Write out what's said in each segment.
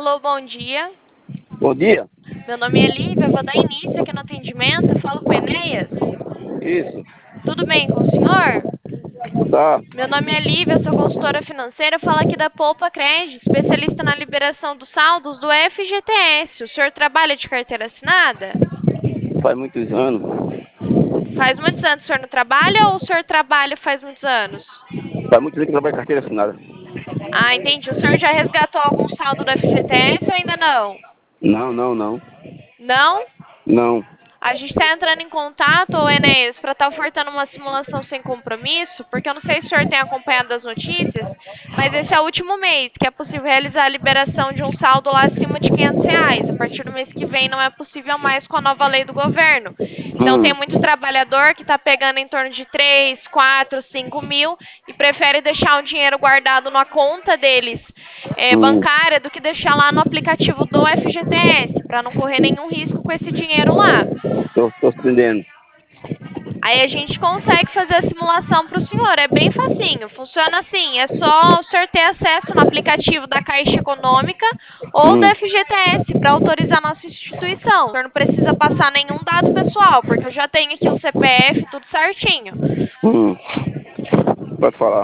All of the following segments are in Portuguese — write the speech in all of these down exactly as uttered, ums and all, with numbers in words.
Alô, bom dia. Bom dia. Meu nome é Lívia, vou dar início aqui no atendimento. Eu falo com o Enéas. Isso. Tudo bem com o senhor? Tá. Meu nome é Lívia, sou consultora financeira. Eu falo aqui da Poupa Crédito, especialista na liberação dos saldos do F G T S. O senhor trabalha de carteira assinada? Faz muitos anos. Faz muitos anos que o senhor não trabalha ou o senhor trabalha faz muitos anos? Faz muitos anos que trabalho em carteira assinada. Ah, entendi. O senhor já resgatou algum saldo do F G T S ou ainda não? Não, não, não. Não? Não. A gente está entrando em contato, ô Enéas, para estar ofertando uma simulação sem compromisso, porque eu não sei se o senhor tem acompanhado as notícias, mas esse é o último mês que é possível realizar a liberação de um saldo lá acima de quinhentos reais. A partir do mês que vem não é possível mais com a nova lei do governo. Então tem Hum. muito trabalhador que está pegando em torno de três, quatro, cinco mil e prefere deixar o dinheiro guardado na conta deles é, Hum. bancária do que deixar lá no aplicativo do F G T S, para não correr nenhum risco com esse dinheiro lá. Tô, tô entendendo. Aí a gente consegue fazer a simulação para o senhor. É bem facinho. Funciona assim: é só o senhor ter acesso no aplicativo da Caixa Econômica ou do Hum. F G T S para autorizar a nossa instituição. O senhor não precisa passar nenhum dado pessoal, porque eu já tenho aqui o C P F, tudo certinho. Hum. Pode falar.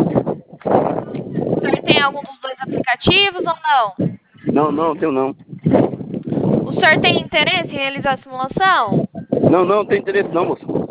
O senhor tem algum dos dois aplicativos ou não? Não, não, tenho não. O senhor tem interesse em realizar a simulação? Não, não, tem interesse não, moço.